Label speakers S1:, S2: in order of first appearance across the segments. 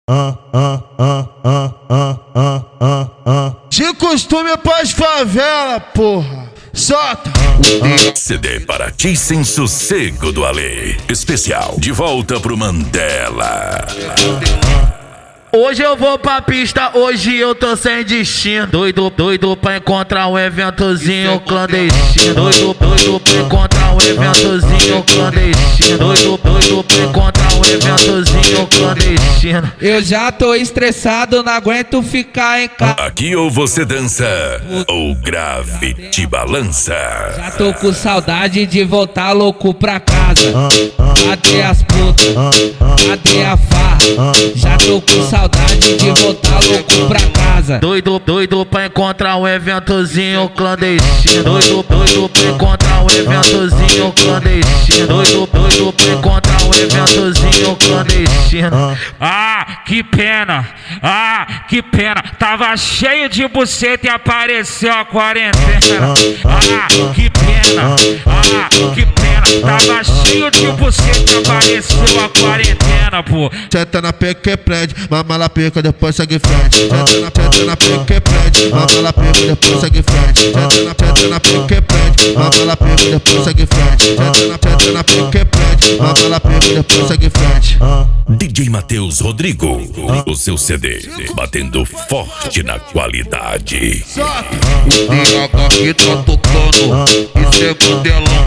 S1: De costume pras favela, porra. Solta!
S2: CD para ti sem sossego do Alê. Especial de volta pro Mandela.
S3: Hoje eu vou pra pista, hoje eu tô sem destino. Doido pra encontrar um eventozinho clandestino. Doido pra encontrar um eventozinho clandestino. Doido pra encontrar um eventozinho clandestino.
S4: Eu já tô estressado, não aguento ficar em casa.
S2: Aqui ou você dança, ou grave te balança.
S4: Já tô com saudade de voltar louco pra casa. Cadê as putas? Cadê a farra? Já tô com saudade de voltar louco pra casa.
S3: Doido pra encontrar um eventozinho clandestino. Doido pra encontrar um eventozinho clandestino. Doido pra encontrar um eventozinho clandestino.
S5: Ah, que pena, que pena. Tava cheio de buceta e apareceu a quarentena. Que pena, que pena. Tava cheio de buceta e apareceu a quarentena, pô.
S1: Senta na pica que prende, mama na pica, depois segue frente. Senta na pica que prende, mama na pica, depois segue frente. Senta na pica que prende, mama na pica, depois segue frente. Senta na pica que prende, mama na pica, depois segue frente.
S2: DJ Matheus Rodrigo, o seu CD, batendo forte na qualidade.
S6: O DH que tá tocando, isso é modelão.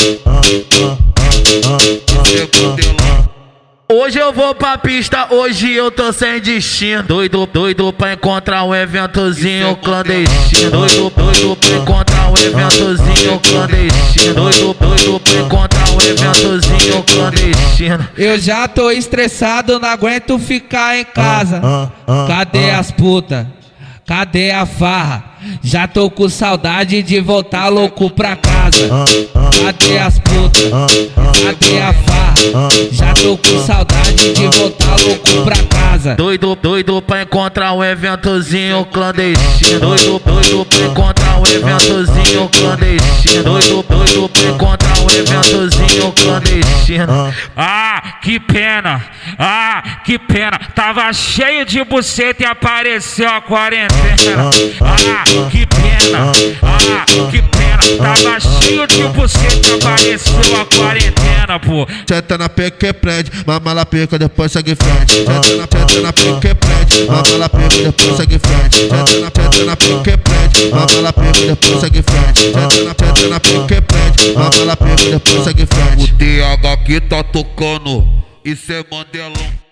S6: Isso é modelão.
S3: Hoje eu vou pra pista, hoje eu tô sem destino. Doido pra encontrar um eventozinho clandestino. Doido pra encontrar um eventozinho clandestino. Doido pra encontrar um eventozinho clandestino.
S4: Eu já tô estressado, não aguento ficar em casa. Cadê as putas? Cadê a farra? Já tô com saudade de voltar louco pra casa. Cadê as putas? Cadê a farra? Já tô com saudade de voltar louco pra casa.
S3: Doido pra encontrar um eventozinho clandestino. Doido pra encontrar um eventozinho clandestino. Doido pra encontrar um eventozinho clandestino.
S5: Que pena, que pena. Tava cheio de buceta e apareceu a quarentena. Que pena, que pena. Tava cheio de buceta e apareceu a quarentena, pô.
S1: Senta na pica que prende, mama na pica, depois segue frente. Senta na pica que prende, mama na pica, depois segue frente. Senta na pica que prende, mama na pica, depois segue frente. Senta na pica que prende, mama na pica, depois segue frente.
S6: O DH que tá tocando, isso é modelão.